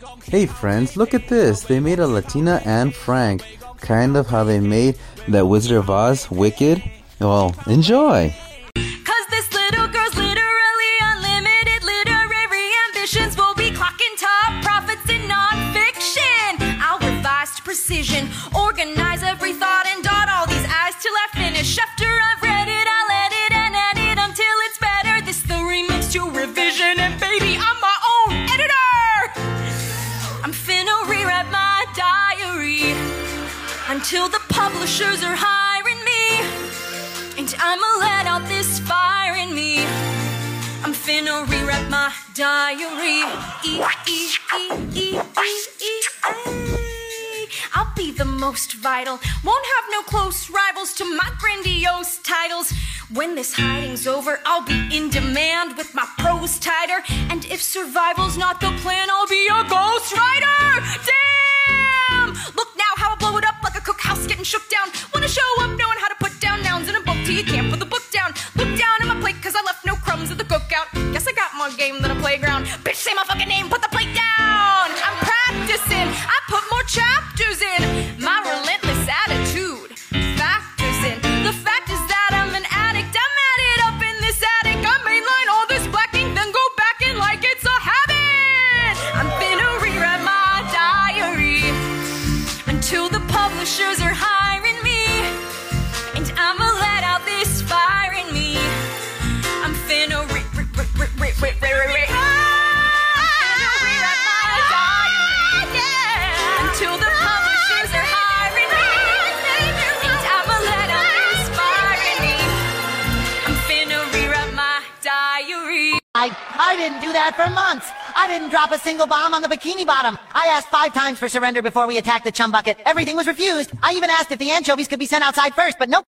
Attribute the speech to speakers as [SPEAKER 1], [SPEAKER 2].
[SPEAKER 1] Hey friends, look at this. They made a Latina Anne Frank. Kind of how they made that Wizard of Oz, Wicked. Well, enjoy!
[SPEAKER 2] Cause this little girl's literally unlimited literary ambitions will be clocking top profits in non-fiction. I'll revise to precision, organize every thought and dot all these I's till I finish. After I've read it, I'll edit and edit until it's better. This the remix to revision, and baby, I'm my own editor. I'm finna rewrite my diary until the publishers are hiring me, and I'ma let out this fire in me. I'm finna rewrite my diary. I'll be the most vital, won't have no close rivals to my grandiose titles. When this hiding's over, I'll be in demand with my prose tighter. And if survival's not the plan, I'll be a ghostwriter. Damn! Look now how I blow it up like a cookhouse getting shook down. Wanna show up knowing how to put down nouns in a book till you can't put the book down. Look down at my plate cause I left no crumbs at the cookout. Guess I got more game than a playground. Bitch, say my fucking name, put the plate down. I'm practicing, I put more chapters in. My relentless attitude factors in. The fact is that I'm an addict. I'm at it up in this attic. I mainline all this black ink, then go back in like it's a habit. I'm finna rewrite my diary until the publishers are hiring me, and I'ma let out this fire in me. I'm finna rewrite my diary until the publishers are hiring me, and I'ma let out this fire in me. I'm finna rewrite my diary.
[SPEAKER 3] I didn't do that for months. I didn't drop a single bomb on the Bikini Bottom. I asked 5 times for surrender before we attacked the chum bucket. Everything was refused. I even asked if the anchovies could be sent outside first, but nope.